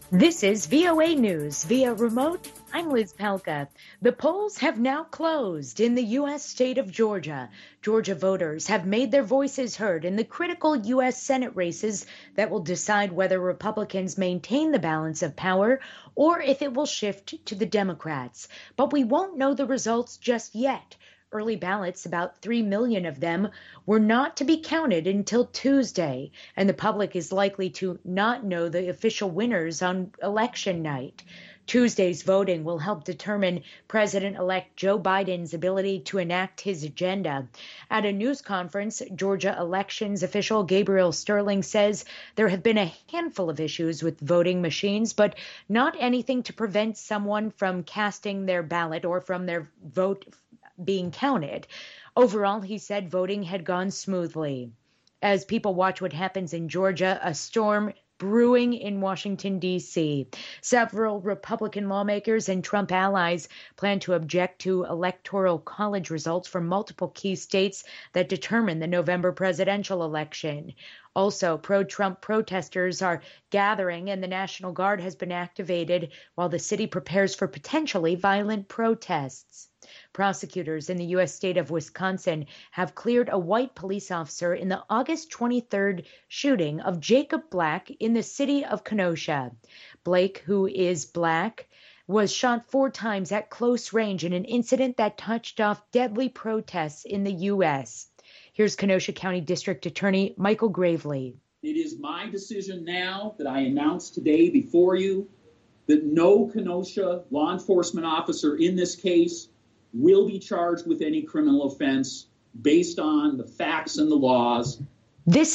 This is VOA News via remote. I'm Liz Pelka. The polls have now closed in the U.S. state of Georgia. Georgia voters have made their voices heard in the critical U.S. Senate races that will decide whether Republicans maintain the balance of power or if it will shift to the Democrats. But we won't know the results just yet. Early ballots, about 3 million of them, were not to be counted until Tuesday, and the public is likely to not know the official winners on election night. Tuesday's voting will help determine President-elect Joe Biden's ability to enact his agenda. At a news conference, Georgia elections official Gabriel Sterling says there have been a handful of issues with voting machines, but not anything to prevent someone from casting their ballot or from their vote being counted. Overall, he said voting had gone smoothly. As people watch what happens in Georgia, a storm brewing in Washington, D.C. Several Republican lawmakers and Trump allies plan to object to electoral college results from multiple key states that determine the November presidential election. Also, pro-Trump protesters are gathering, and the National Guard has been activated while the city prepares for potentially violent protests. Prosecutors in the U.S. state of Wisconsin have cleared a white police officer in the August 23rd shooting of Jacob Blake in the city of Kenosha. Blake, who is black, was shot 4 times at close range in an incident that touched off deadly protests in the U.S. Here's Kenosha County District Attorney Michael Gravely. It is my decision now that I announce today before you that no Kenosha law enforcement officer in this case will be charged with any criminal offense based on the facts and the laws. This